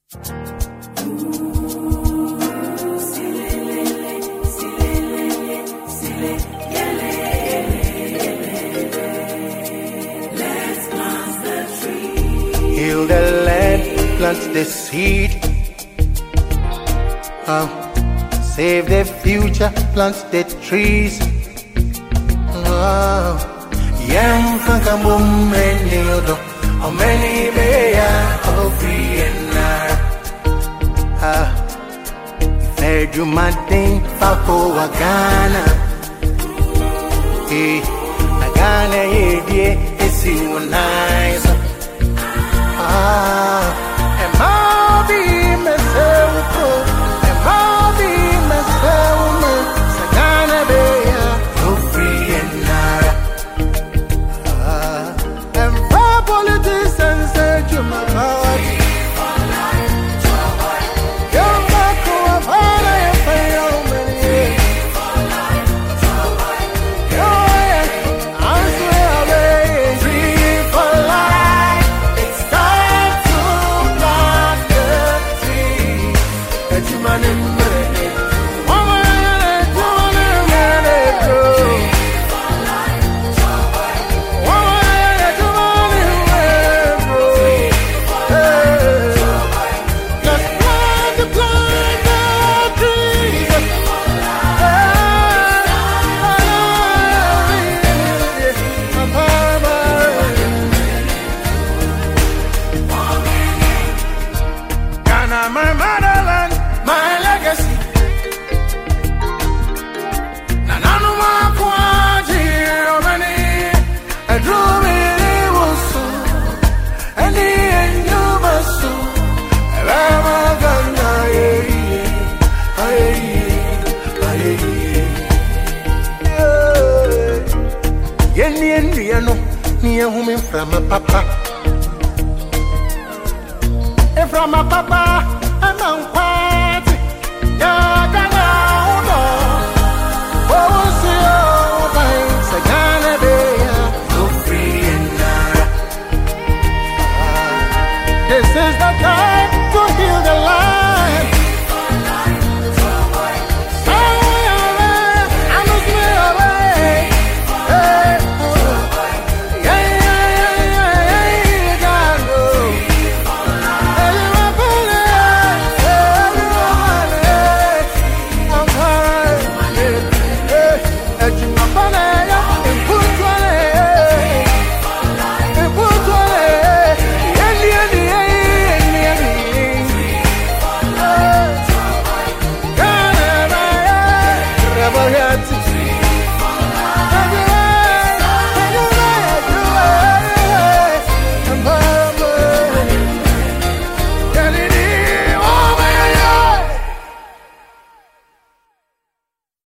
Heal the land, plant the seed. Save the future, plant the trees. Yam Fankambum Meniodo, how many may I free and fed you my thing, Papo Wagana. Hey, Nagana, yeah, it's you nice. And I'll be myself, and I'll be myself, Sagana Bay, no free and nara. And for politicians, said you my body. You're back to a father, and pay your money. I swear away, free for life. It's time to plant the tree. That you man in my motherland, my legacy. Nanano Makwaji, Romani, I drew me Wusu, and the Nubasu, Ramagana, Yenny and Riano, near woman from a papa. And from a papa.